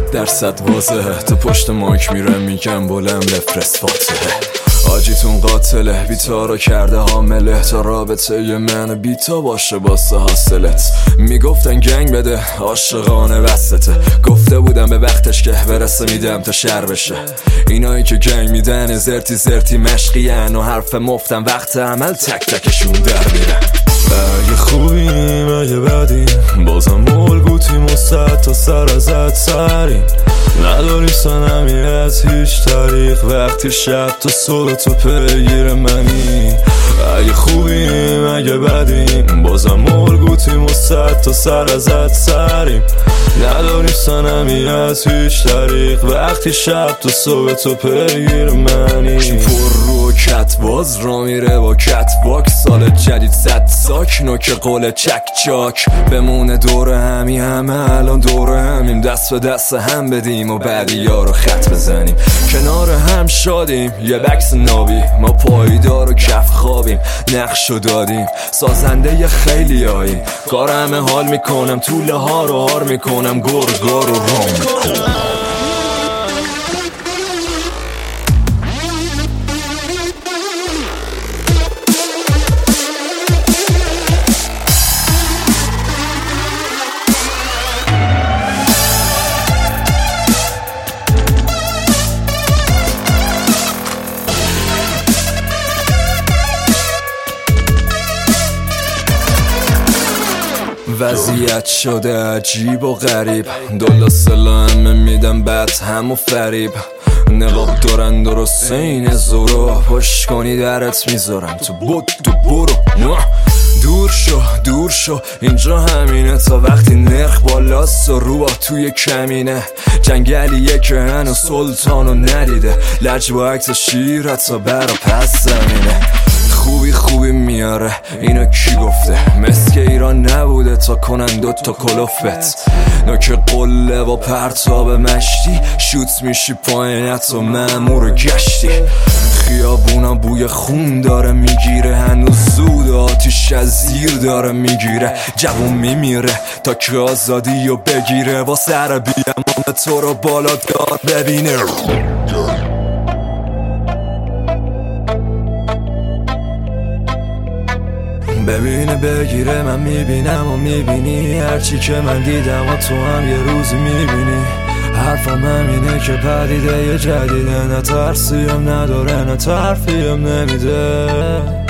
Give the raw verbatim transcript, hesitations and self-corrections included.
صد درصد واضحه، تو پشت مایک میرم میگم بلند بفرست فاتحه. آجیتون قاتله، بیتا رو کرده حامله، تا رابطه ی من بیتا باشه باسه حاصلت. میگفتن گنگ بده عاشقانه وسطه، گفته بودم به وقتش که برسه میدم تا شر بشه. اینایی که گنگ میدن زرتی زرتی مشقین و حرف مفتن، وقت عمل تک تکشون در میرن. اگه خوبیم اگه بدیم بازم ملگوتیم و صد تا سر ازت سریم، نداری سنمی از هیچ طریق، وقتی شب تا صبح تو پیگیر منی. اگه خوبیم اگه بدیم بازم ملگوتیم و صد تا سر ازت سریم، نداری سنمی از هیچ طریق، وقتی شب تا صبح تو پیگیر منی. پر رو کت باز را میره با کت واک، سال جدید صد ساک نوک قول چک چاک، بمونه دور همی همه الان دور همیم، دست به دست هم بدیم و بعدی یارو خط بزنیم، کنار هم شادیم یه بکس نابی، ما پایدار و کف خوابیم، نقشو دادیم سازنده ی خیلی هاییم، کار همه حال میکنم طوله ها رو هار میکنم، گر گر و رام میکنم. وضعیت شده عجیب و غریب، دولا سلا همه میدم بد هم و فریب، نقاب دارن درسته این زورو، پشت کنی درت میذارم تو بود تو برو. دور شو دور شو اینجا همینه، تا وقتی نرخ بالاست و روبا توی کمینه، جنگلیه که هنو سلطانو ندیده، لج با عکس شیرت تا برا پس زمینه. خوبی خوبی میاره اینو کی گفته، مسک ایران نبوده تا کنن دوتا کلوفت، نوک قله با پرتاب مشتی، شوت میشی پایینت و مأمور گشتی، خیابونا بوی خون داره میگیره، هنوز زود آتیش از زیر داره میگیره، جوون میمیره تا که آزادی رو بگیره، با سر بیامون تو رو بالا دار ببینه. ببینه بگیره من میبینم و میبینی، هرچی که من دیدم و تو هم یه روزی میبینی، حرفم همینه که پدیده یه جدیده، نه ترسیم نداره نه ترفیم نمیده.